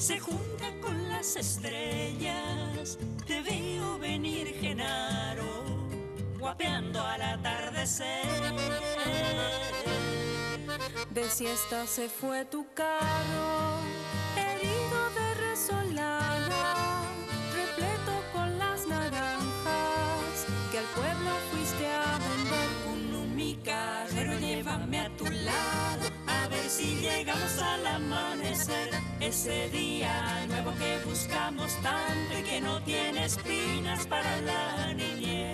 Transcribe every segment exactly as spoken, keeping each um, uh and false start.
se junta con las estrellas. Te veo venir, Genaro, guapeando al atardecer. De siesta se fue tu carro, herido de resolana, repleto con las naranjas que al pueblo fuiste a vender. Con mi carrero llévame a tu lado, a ver si llegamos al amanecer. Ese día nuevo que buscamos tanto y que no tiene espinas para la niñez.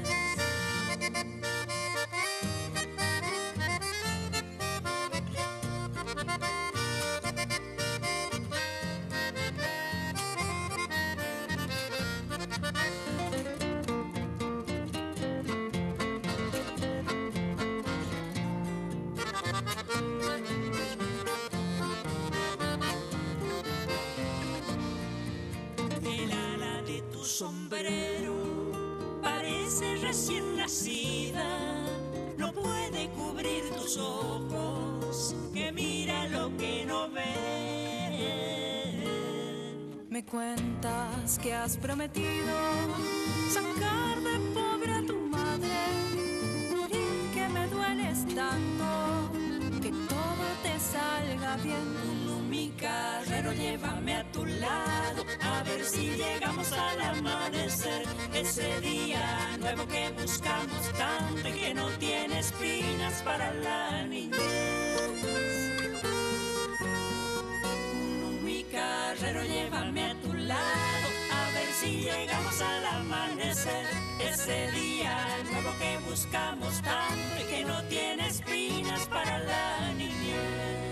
Sombrero parece recién nacida, no puede cubrir tus ojos, que mira lo que no ve. Me cuentas que has prometido sacar de pobre a tu madre, morir que me dueles tanto, que todo te salga bien. Mi carrero llévame a tu lado, a ver si llegamos al amanecer. Ese día nuevo que buscamos tanto y que no tiene espinas para la niñez. Mi carrero llévame a tu lado, a ver si llegamos al amanecer. Ese día nuevo que buscamos tanto y que no tiene espinas para la niñez.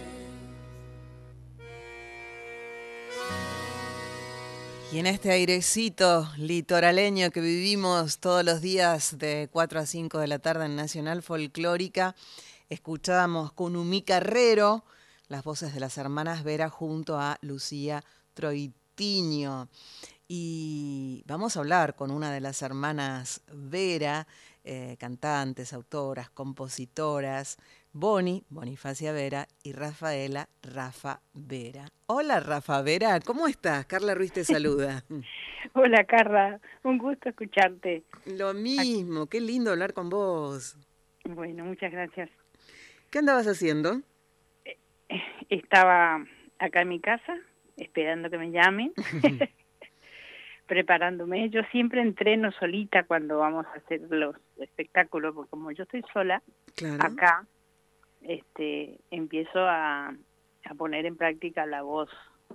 Y en este airecito litoraleño que vivimos todos los días de cuatro a cinco de la tarde en Nacional Folclórica, escuchábamos con Umi Carrero las voces de las hermanas Vera junto a Lucía Troitiño. Y vamos a hablar con una de las hermanas Vera, eh, cantantes, autoras, compositoras, Boni, Bonifacia Vera, y Rafaela, Rafa Vera. Hola Rafa Vera, ¿cómo estás? Carla Ruiz te saluda. Hola Carla, un gusto escucharte. Lo mismo, qué lindo hablar con vos. Bueno, muchas gracias. ¿Qué andabas haciendo? Estaba acá en mi casa, esperando que me llamen, preparándome. Yo siempre entreno solita cuando vamos a hacer los espectáculos, porque como yo estoy sola, claro. Acá este, empiezo a, a poner en práctica la voz.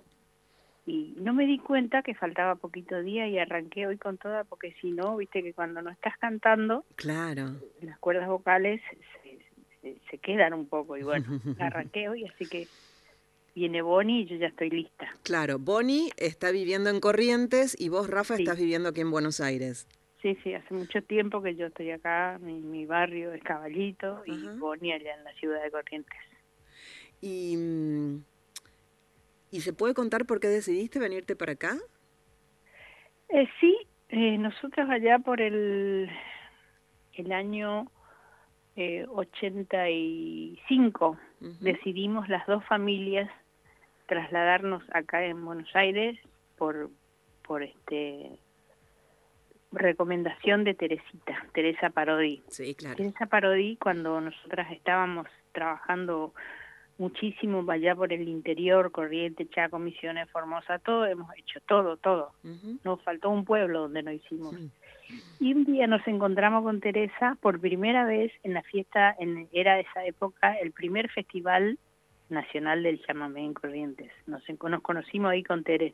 Y no me di cuenta que faltaba poquito día y arranqué hoy con toda, porque si no, viste que cuando no estás cantando, claro, las cuerdas vocales se, se, se quedan un poco. Y bueno, arranqué hoy, así que viene Boni y yo ya estoy lista. Claro, Boni está viviendo en Corrientes y vos, Rafa, sí. estás viviendo aquí en Buenos Aires. Sí, sí, hace mucho tiempo que yo estoy acá, mi, mi barrio es Caballito, y Ajá. Boni allá en la ciudad de Corrientes. Y, ¿Y se puede contar por qué decidiste venirte para acá? Eh, sí, eh, nosotros allá por el, el año eh, ochenta y cinco uh-huh. decidimos las dos familias trasladarnos acá en Buenos Aires por, por este... recomendación de Teresita, Teresa Parodi. Sí, claro. Teresa Parodi, cuando nosotras estábamos trabajando muchísimo allá por el interior, Corrientes, Chaco, Misiones, Formosa, todo, hemos hecho todo, todo. Uh-huh. Nos faltó un pueblo donde no hicimos. Uh-huh. Y un día nos encontramos con Teresa por primera vez en la fiesta, en, era esa época el primer festival nacional del chamamé en Corrientes. Nos, nos conocimos ahí con Teresa.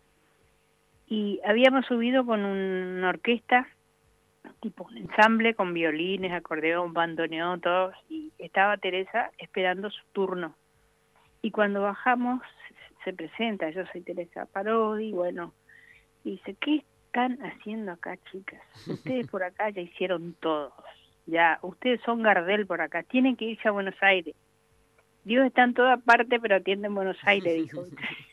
Y habíamos subido con una orquesta, tipo un ensamble con violines, acordeón, bandoneón, todos, y estaba Teresa esperando su turno. Y cuando bajamos, se presenta, yo soy Teresa Parodi, bueno, y dice, ¿qué están haciendo acá, chicas? Ustedes por acá ya hicieron todos, ya, ustedes son Gardel por acá, tienen que irse a Buenos Aires. Dios está en toda parte, pero atiende en Buenos Aires, dijo.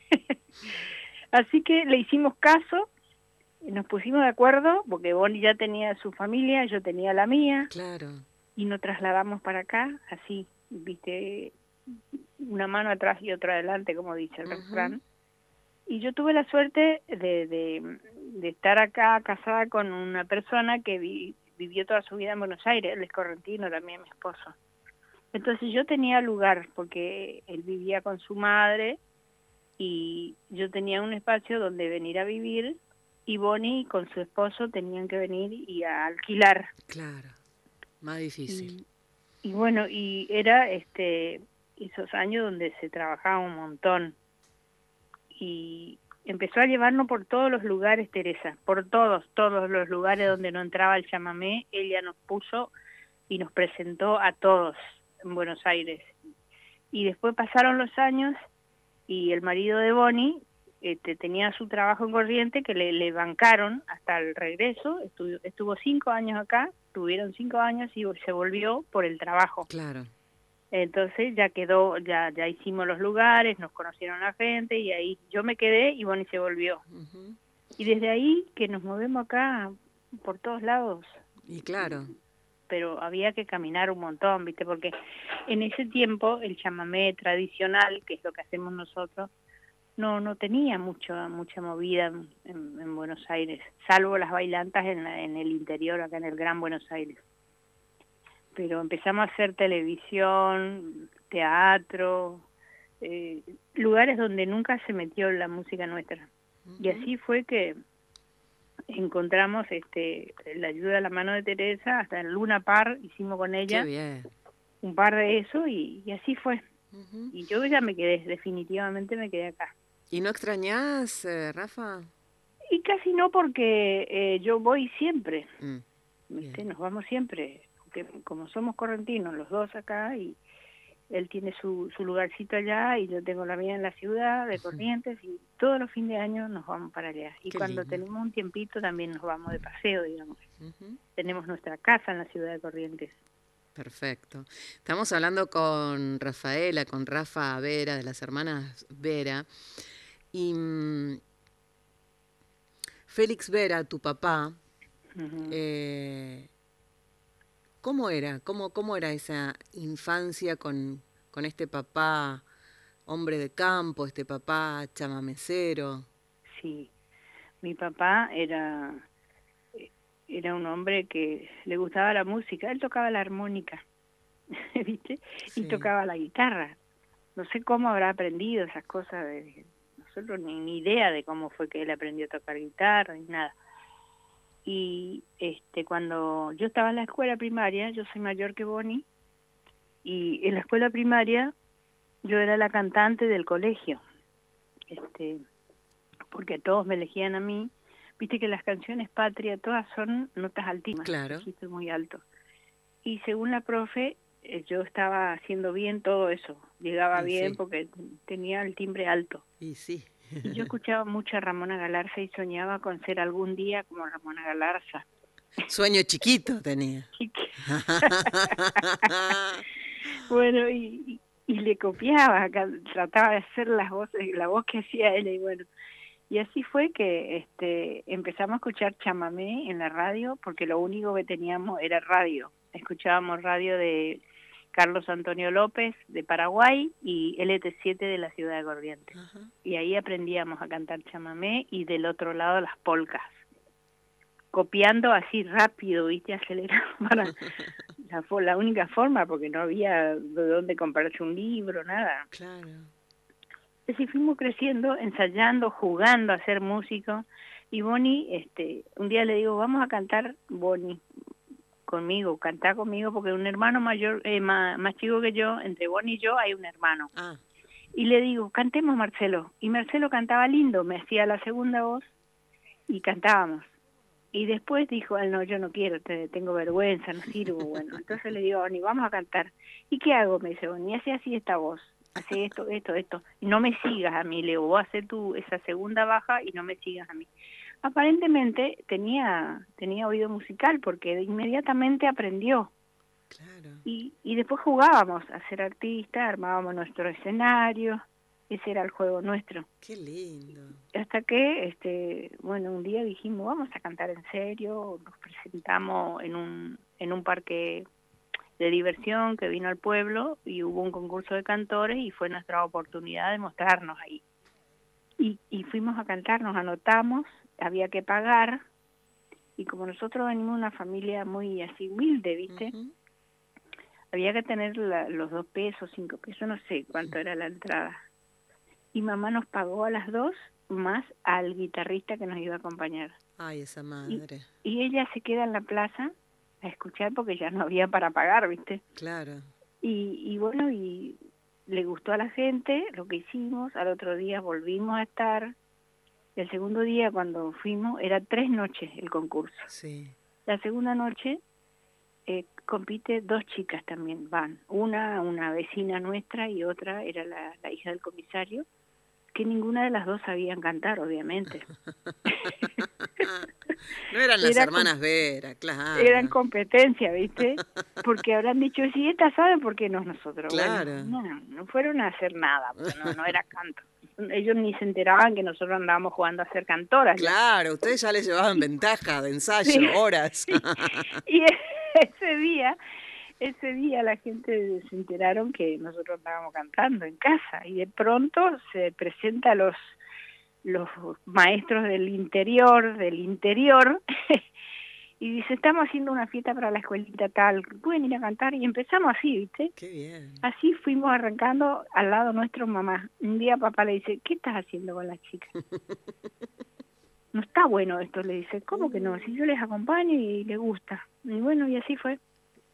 Así que le hicimos caso, nos pusimos de acuerdo, porque Boni ya tenía su familia, yo tenía la mía. Claro. Y nos trasladamos para acá, así, viste, una mano atrás y otra adelante, como dice el uh-huh. refrán. y yo tuve la suerte de, de, de estar acá casada con una persona que vi, vivió toda su vida en Buenos Aires, él es correntino también, mi esposo. Entonces yo tenía lugar, porque él vivía con su madre, y yo tenía un espacio donde venir a vivir, y Bonnie con su esposo tenían que venir y a alquilar. Claro, más difícil. Y, y bueno, y era este esos años donde se trabajaba un montón. Y empezó a llevarnos por todos los lugares, Teresa, por todos, todos los lugares donde no entraba el chamamé, ella nos puso y nos presentó a todos en Buenos Aires. Y después pasaron los años y el marido de Bonnie este, tenía su trabajo en Corrientes que le, le bancaron hasta el regreso, estuvo, estuvo cinco años acá, tuvieron cinco años y se volvió por el trabajo. Claro. Entonces ya quedó, ya ya hicimos los lugares, nos conocieron la gente y ahí yo me quedé y Bonnie se volvió. Uh-huh. Y desde ahí que nos movemos acá por todos lados. Y claro. Pero había que caminar un montón, ¿viste? Porque en ese tiempo el chamamé tradicional, que es lo que hacemos nosotros, no no tenía mucho, mucha movida en, en, en Buenos Aires, salvo las bailantas en, la, en el interior, acá en el Gran Buenos Aires. Pero empezamos a hacer televisión, teatro, eh, lugares donde nunca se metió la música nuestra. Uh-huh. Y así fue que encontramos este la ayuda a la mano de Teresa, hasta en Luna Par hicimos con ella. Qué bien. Un par de eso y, y así fue. Uh-huh. Y yo ya me quedé, definitivamente me quedé acá. ¿Y no extrañás, eh, Rafa? Y casi no, porque eh, yo voy siempre, mm. ¿viste? Nos vamos siempre. Que como somos correntinos los dos acá y él tiene su, su lugarcito allá y yo tengo la mía en la ciudad de Corrientes y todos los fines de año nos vamos para allá. Y Qué cuando lindo. tenemos un tiempito también nos vamos de paseo, digamos. Uh-huh. Tenemos nuestra casa en la ciudad de Corrientes. Perfecto. Estamos hablando con Rafaela, con Rafa Vera, de las hermanas Vera. Y mmm, Félix Vera, tu papá, uh-huh. eh, ¿Cómo era? ¿Cómo, cómo era esa infancia con, con este papá hombre de campo, este papá chamamecero? Sí, mi papá era, era un hombre que le gustaba la música. Él tocaba la armónica, ¿viste? Sí. Y tocaba la guitarra. No sé cómo habrá aprendido esas cosas. De, nosotros ni, ni idea de cómo fue que él aprendió a tocar guitarra ni nada. Y este cuando yo estaba en la escuela primaria, yo soy mayor que Bonnie, y en la escuela primaria yo era la cantante del colegio, este porque todos me elegían a mí. Viste que las canciones patria todas son notas altísimas, claro, muy alto. Y según la profe, yo estaba haciendo bien todo eso, llegaba y bien sí. porque tenía el timbre alto. Y sí. Y yo escuchaba mucho a Ramona Galarza y soñaba con ser algún día como Ramona Galarza. Sueño chiquito tenía. Bueno, y, y, y le copiaba, trataba de hacer las voces, la voz que hacía él, y bueno. Y así fue que este empezamos a escuchar chamamé en la radio, porque lo único que teníamos era radio. Escuchábamos radio de Carlos Antonio López de Paraguay y L T siete de la ciudad de Corrientes. Uh-huh. Y ahí aprendíamos a cantar chamamé y del otro lado las polcas. Copiando así rápido, ¿viste? Acelerado para la, la única forma, porque no había de dónde comprarse un libro, nada. Claro. Así fuimos creciendo, ensayando, jugando a ser músicos. Y Bonnie, este, un día le digo, vamos a cantar, Bonnie, conmigo, cantar conmigo, porque un hermano mayor, eh, más, más chico que yo, entre Bonnie y yo hay un hermano. Ah. Y le digo, cantemos Marcelo. Y Marcelo cantaba lindo, me hacía la segunda voz y cantábamos. Y después dijo, él no, yo no quiero, te, tengo vergüenza, no sirvo. Bueno, entonces le digo, Bonnie, vamos a cantar. ¿Y qué hago? Me dice Bonnie, hace así esta voz, hace esto, esto, esto. Y no me sigas a mí, le digo, vos haces tú esa segunda baja y no me sigas a mí. Aparentemente tenía tenía oído musical porque inmediatamente aprendió. Claro. Y, y después jugábamos a ser artistas, armábamos nuestro escenario, ese era el juego nuestro. Qué lindo. Hasta que, este bueno, un día dijimos, vamos a cantar en serio, nos presentamos en un en un parque de diversión que vino al pueblo y hubo un concurso de cantores y fue nuestra oportunidad de mostrarnos ahí. Y, y fuimos a cantar, nos anotamos, había que pagar, y como nosotros venimos de una familia muy así humilde, ¿viste? Uh-huh. Había que tener la, los dos pesos, cinco pesos, no sé cuánto era la entrada. Y mamá nos pagó a las dos, más al guitarrista que nos iba a acompañar. Ay, esa madre. Y, y ella se queda en la plaza a escuchar porque ya no había para pagar, ¿viste? Claro. Y, y bueno, y le gustó a la gente lo que hicimos. Al otro día volvimos a estar. El segundo día cuando fuimos, era tres noches el concurso. Sí. La segunda noche eh, compite dos chicas también, van. Una, una vecina nuestra, y otra era la, la hija del comisario, que ninguna de las dos sabían cantar, obviamente. No eran las Era hermanas Vera, claro. Eran competencia, ¿viste? Porque habrán dicho, si estas saben, ¿por qué no nosotros? Claro. Bueno, no, no fueron a hacer nada, porque no, no era canto. Ellos ni se enteraban que nosotros andábamos jugando a ser cantoras. Claro, ya. Ustedes ya les llevaban ventaja de ensayo, sí. Horas. Y ese día, ese día la gente se enteraron que nosotros andábamos cantando en casa, y de pronto se presenta los los maestros del interior, del interior, y dice, estamos haciendo una fiesta para la escuelita tal, pueden ir a cantar, y empezamos así, ¿viste? Qué bien. Así fuimos arrancando al lado nuestro mamá. Un día papá le dice, ¿qué estás haciendo con las chicas? No está bueno esto, le dice, ¿cómo que no? Si yo les acompaño y les gusta. Y bueno, y así fue.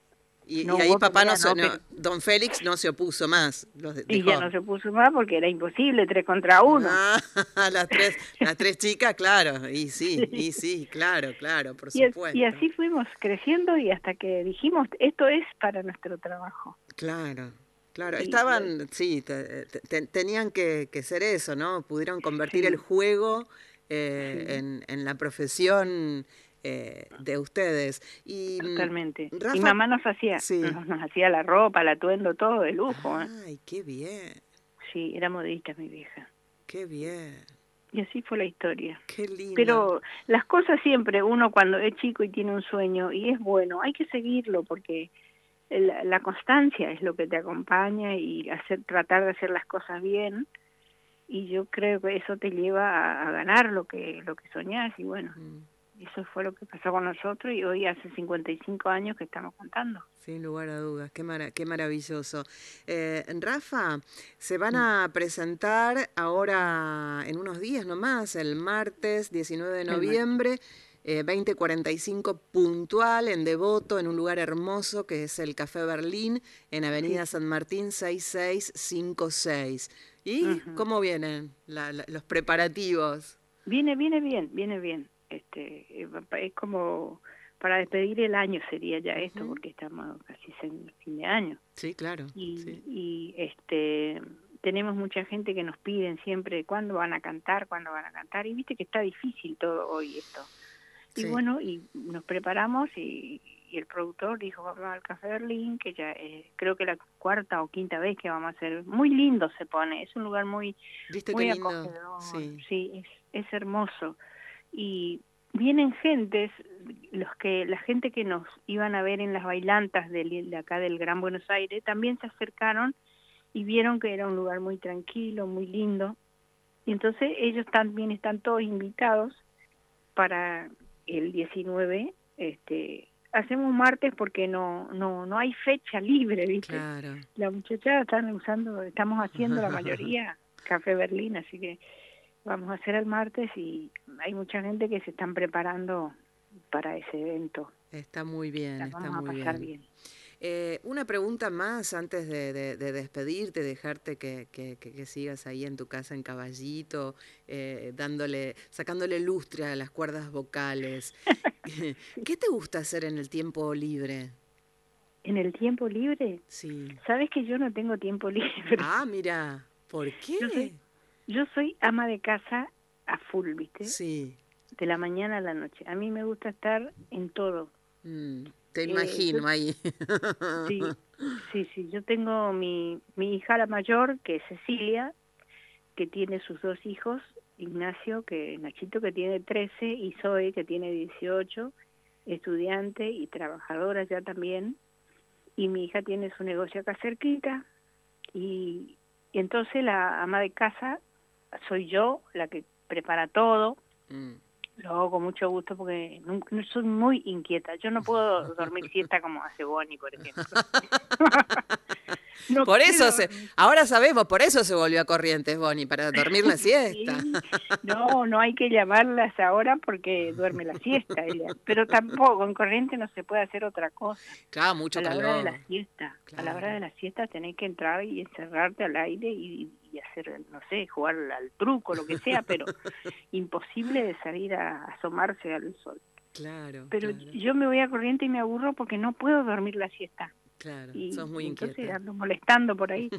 Y, no y ahí papá pelea, no, se, no, no pero... don Félix no se opuso más. Los dejó. Y ya no se opuso más porque era imposible, tres contra uno. Ah, las tres, las tres chicas, claro, y sí, sí, y sí, claro, claro, por y, supuesto. Y así fuimos creciendo, y hasta que dijimos, esto es para nuestro trabajo. Claro, claro, y, estaban, y... sí, te, te, tenían que, que ser eso, ¿no? Pudieron convertir sí. el juego eh, sí. en, en la profesión Eh, de ustedes. Y totalmente. Rafa, y mamá nos hacía, sí. nos, nos hacía la ropa, el atuendo, todo de lujo. Ay, ¿eh? qué bien. Sí, era modista mi vieja. Qué bien. Y así fue la historia. Qué lindo. Pero las cosas siempre, uno cuando es chico y tiene un sueño y es bueno, hay que seguirlo, porque la, la constancia es lo que te acompaña, y hacer, tratar de hacer las cosas bien. Y yo creo que eso te lleva a, a ganar lo que lo que soñás, y bueno. Mm. Eso fue lo que pasó con nosotros, y hoy hace cincuenta y cinco años que estamos cantando. Sin lugar a dudas, qué, mara qué maravilloso. Eh, Rafa, se van a presentar ahora en unos días nomás, el martes diecinueve de noviembre, eh, veinte cuarenta y cinco puntual, en Devoto, en un lugar hermoso que es el Café Berlín, en Avenida sí. San Martín seis seis cinco seis. ¿Y uh-huh. cómo vienen la, la, los preparativos? Viene, viene bien, viene bien. Este, es como para despedir el año sería ya esto, uh-huh. porque estamos casi en fin de año. Sí, claro. Y, sí. y este tenemos mucha gente que nos piden siempre cuándo van a cantar, cuándo van a cantar, y viste que está difícil todo hoy esto. Y sí. bueno, y nos preparamos, y, y el productor dijo, vamos al Café Berlín, que ya eh, creo que la cuarta o quinta vez que vamos a hacer. Muy lindo se pone, es un lugar muy, ¿Viste muy qué lindo? acogedor. Sí, sí es, es hermoso. Y vienen gentes, los que la gente que nos iban a ver en las bailantas de, de acá del Gran Buenos Aires, también se acercaron y vieron que era un lugar muy tranquilo, muy lindo. Y entonces ellos también están todos invitados para el diecinueve. Este, hacemos martes porque no no no hay fecha libre, ¿viste? Claro. La muchacha están usando, estamos haciendo la mayoría Café Berlín, así que vamos a hacer el martes, y hay mucha gente que se están preparando para ese evento. Está muy bien, la está vamos muy a pasar bien. bien. Eh, una pregunta más antes de, de, de despedirte, dejarte que, que, que, que sigas ahí en tu casa en Caballito, eh, dándole, sacándole lustre a las cuerdas vocales. ¿Qué te gusta hacer en el tiempo libre? ¿En el tiempo libre? Sí. Sabes que yo no tengo tiempo libre. Ah, mira, ¿por qué? Yo soy, yo soy ama de casa a full, ¿viste? Sí. De la mañana a la noche. A mí me gusta estar en todo. Mm, te imagino eh, yo, ahí. Sí, sí, sí. Yo tengo mi, mi hija la mayor, que es Cecilia, que tiene sus dos hijos, Ignacio, que Nachito, que tiene trece, y Zoe, que tiene dieciocho, estudiante y trabajadora ya también. Y mi hija tiene su negocio acá cerquita, y, y entonces la ama de casa soy yo la que prepara todo. Mm. Lo hago con mucho gusto porque no, no soy muy inquieta. Yo no puedo dormir siesta como hace Bonnie, por ejemplo. No por eso, quiero... se, ahora sabemos, por eso se volvió a Corrientes, Bonnie, para dormir la siesta. Sí. No, no hay que llamarlas ahora porque duerme la siesta ella. Pero tampoco, en Corrientes no se puede hacer otra cosa. Claro, mucho a la calor. hora de la siesta. Claro. A la hora de la siesta tenés que entrar y encerrarte al aire y, y hacer, no sé, jugar al truco, lo que sea, pero imposible de salir a asomarse al sol. Claro. Pero claro. yo me voy a Corrientes y me aburro porque no puedo dormir la siesta. Claro, y, sos muy entonces inquieta. ando molestando por ahí.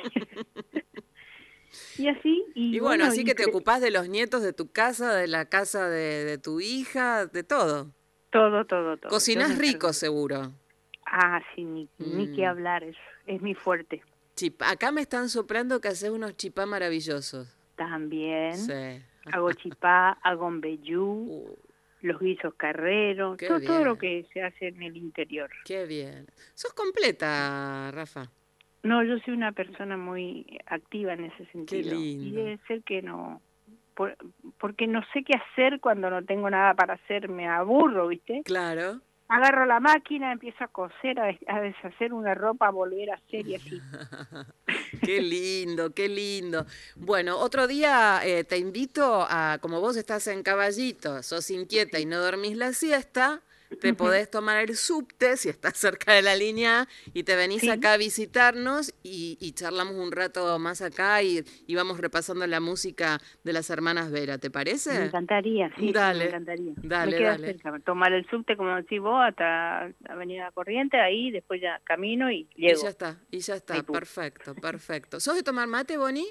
Y así. Y, Y bueno, bueno, así y que te cre- ocupás de los nietos de tu casa, de la casa de, de tu hija, de todo. Todo, todo, todo. Cocinás Yo me rico, encargo. seguro. Ah, sí, ni, ni Mm. que hablar, es, es mi fuerte. Chip- Acá me están soplando que haces unos chipá maravillosos. También Sí. hago chipá, hago mbeyú, Uh, los guisos carreros, Qué todo, todo lo bien. que se hace en el interior. qué bien. Sos completa, Rafa. No, yo soy una persona muy activa en ese sentido. lindo. Y debe ser que no, por- porque no sé qué hacer cuando no tengo nada para hacer, me aburro, ¿viste? Claro. Agarro la máquina, empiezo a coser, a, des- a deshacer una ropa, a volver a hacer y así. Qué lindo, qué lindo. Bueno, otro día eh, te invito a, como vos estás en Caballito, sos inquieta y no dormís la siesta, te podés tomar el subte si estás cerca de la línea A y te venís Sí. acá a visitarnos y, y charlamos un rato más acá y, y vamos repasando la música de las hermanas Vera, ¿te parece? Me encantaría, sí, sí, Dale, me encantaría. dale, me queda dale. cerca, tomar el subte, como decís vos, hasta Avenida Corriente, ahí, después ya camino y Y llego. ya está, y ya está, Ahí, pum. perfecto, perfecto. ¿Sos de tomar mate, Bonnie?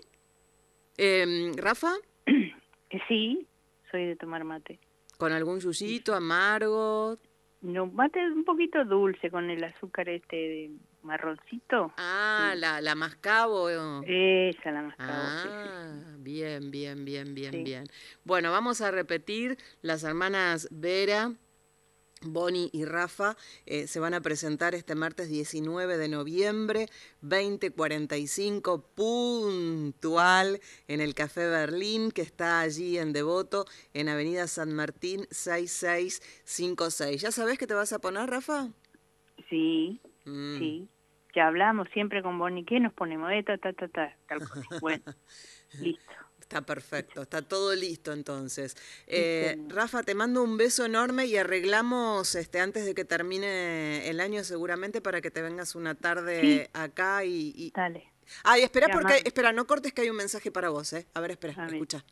Eh, ¿Rafa? Eh, Sí, soy de tomar mate. ¿Con algún yuyito amargo? No, mate un poquito dulce con el azúcar este de marroncito. Ah, Sí. la, la mascabo. Esa la mascabo, sí, sí. Ah, bien, bien, bien, bien, Sí. bien. Bueno, vamos a repetir, las hermanas Vera, Bonnie y Rafa eh, se van a presentar este martes diecinueve de noviembre, veinte cuarenta y cinco, puntual, en el Café Berlín, que está allí en Devoto, en Avenida San Martín sesenta y seis cincuenta y seis. ¿Ya sabés qué te vas a poner, Rafa? Sí, Mm. sí. Ya hablamos siempre con Bonnie, ¿qué nos ponemos? Eh, ta, ta, ta, ta, tal cosa. Bueno, listo. Está perfecto, está todo listo entonces. Eh, señor. Rafa, te mando un beso enorme y arreglamos este antes de que termine el año seguramente para que te vengas una tarde Sí. acá y... y... Dale. Ay, espera, Qué porque, amable. espera, no cortes que hay un mensaje para vos, ¿eh? A ver, espera, A ver. escucha.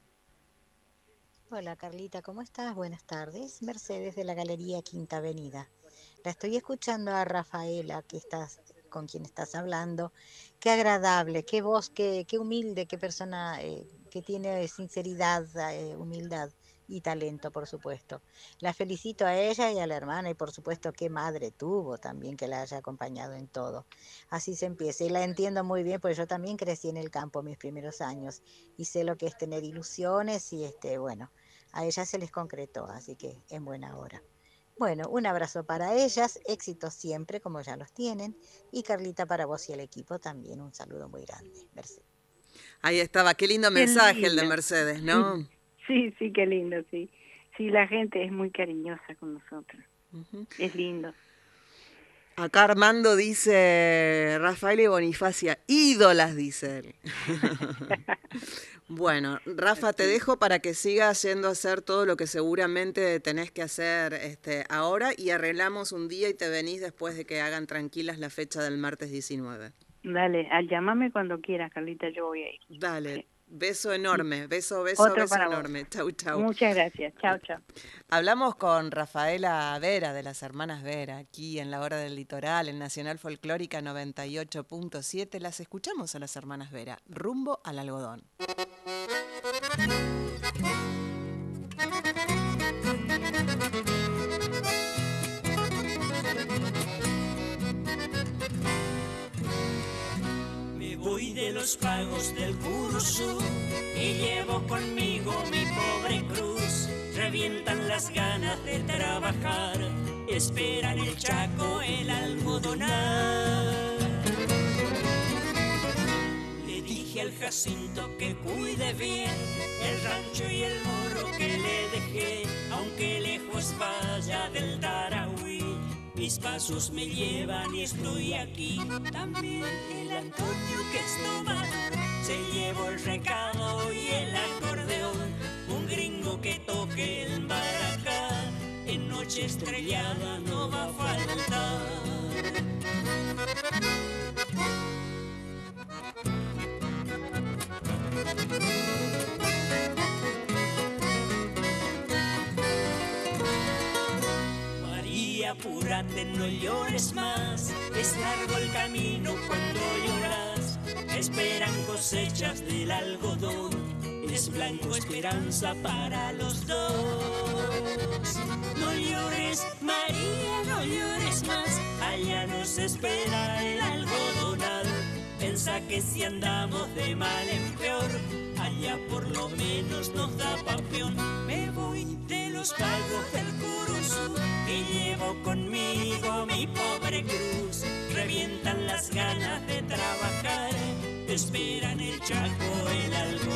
Hola Carlita, ¿cómo estás? Buenas tardes. Mercedes de la Galería Quinta Avenida. La estoy escuchando a Rafaela, que estás, con quien estás hablando. Qué agradable, qué voz, qué, qué humilde, qué persona eh, que tiene sinceridad, eh, humildad y talento, por supuesto. La felicito a ella y a la hermana y por supuesto qué madre tuvo también que la haya acompañado en todo. Así se empieza y la entiendo muy bien porque yo también crecí en el campo mis primeros años y sé lo que es tener ilusiones y este, bueno, a ellas se les concretó, así que en buena hora. Bueno, un abrazo para ellas, éxitos siempre como ya los tienen y Carlita para vos y el equipo también un saludo muy grande. Mercedes. Ahí estaba, qué lindo Qué mensaje el de lindo. Mercedes, ¿no? Sí, sí, qué lindo, sí. Sí, la gente es muy cariñosa con nosotros. Ujú. Es lindo. Acá Armando dice, Rafael y Bonifacia, ídolas, dice él. Bueno, Rafa, te dejo para que sigas yendo a hacer todo lo que seguramente tenés que hacer este, ahora y arreglamos un día y te venís después de que hagan tranquilas la fecha del martes diecinueve. Dale, al llamame cuando quieras, Carlita, yo voy a ir. Dale, Sí. beso enorme, beso, beso, Otro beso para vos. enorme. Chau, chau. Muchas gracias. Chao, chao. Hablamos con Rafaela Vera, de las hermanas Vera, aquí en La Hora del Litoral, en Nacional Folclórica noventa y ocho punto siete. Las escuchamos a las hermanas Vera, rumbo al algodón. Me voy de los pagos del curso y llevo conmigo mi pobre cruz. Revientan las ganas de trabajar, esperan el chaco, el algodonar. Le dije al Jacinto que cuide bien el rancho y el moro que le dejé, aunque lejos vaya del Tarahui. Mis pasos me llevan y estoy aquí. También el Antonio que es tomador se llevó el recado y el acordeón. Un gringo que toque el maracá en noche estrellada no va a faltar. María, apúrate, no llores más, es largo el camino cuando lloras. Esperan cosechas del algodón, es blanco esperanza para los dos. No llores, María, no llores más, allá nos espera el algodonal. Pensa que si andamos de mal en peor, allá por lo menos nos da papión. Me voy de los pagos del Curuzú y llevo conmigo mi pobre cruz. Revientan las ganas de trabajar, esperan el Chaco, el algodón.